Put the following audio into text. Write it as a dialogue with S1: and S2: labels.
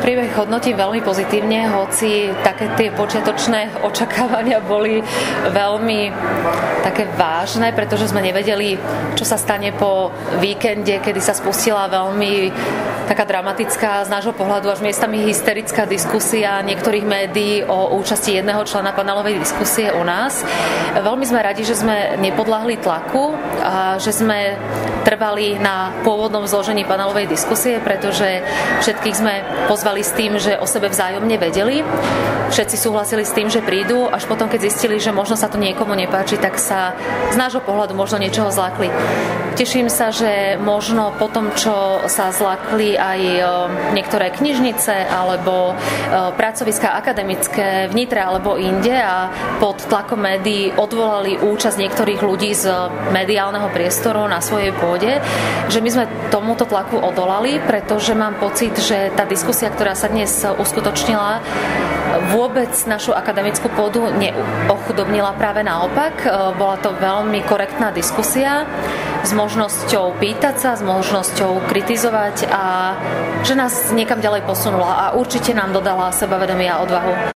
S1: priebeh hodnotím veľmi pozitívne, hoci také tie počiatočné očakávania boli veľmi také vážne, pretože sme nevedeli, čo sa stane po víkende, kedy sa spustila veľmi taká dramatická, z nášho pohľadu až miestami hysterická diskusia niektorých médií o účasti jedného člena panelovej diskusie u nás. Veľmi sme radi, že sme nepodľahli tlaku a že sme trvali na pôvodnom zložení panelovej diskusie, pretože všetkých sme pozvali s tým, že o sebe vzájomne vedeli. Všetci súhlasili s tým, že prídu, až potom, keď zistili, že možno sa to niekomu nepáči, tak sa z nášho pohľadu možno niečoho zlakli. Teším sa, že možno po tom, čo sa zlakli aj niektoré knižnice alebo pracoviská akademické v Nitre alebo inde a pod tlakom médií odvolali účasť niektorých ľudí z mediálneho priestoru na svojej pôde, že my sme tomuto tlaku odolali, pretože mám pocit, že tá diskusia, ktorá sa dnes uskutočnila, vôbec našu akademickú pôdu neochudobnila, práve naopak. Bola to veľmi korektná diskusia s možnosťou pýtať sa, s možnosťou kritizovať a že nás niekam ďalej posunula a určite nám dodala sebavedomie a odvahu.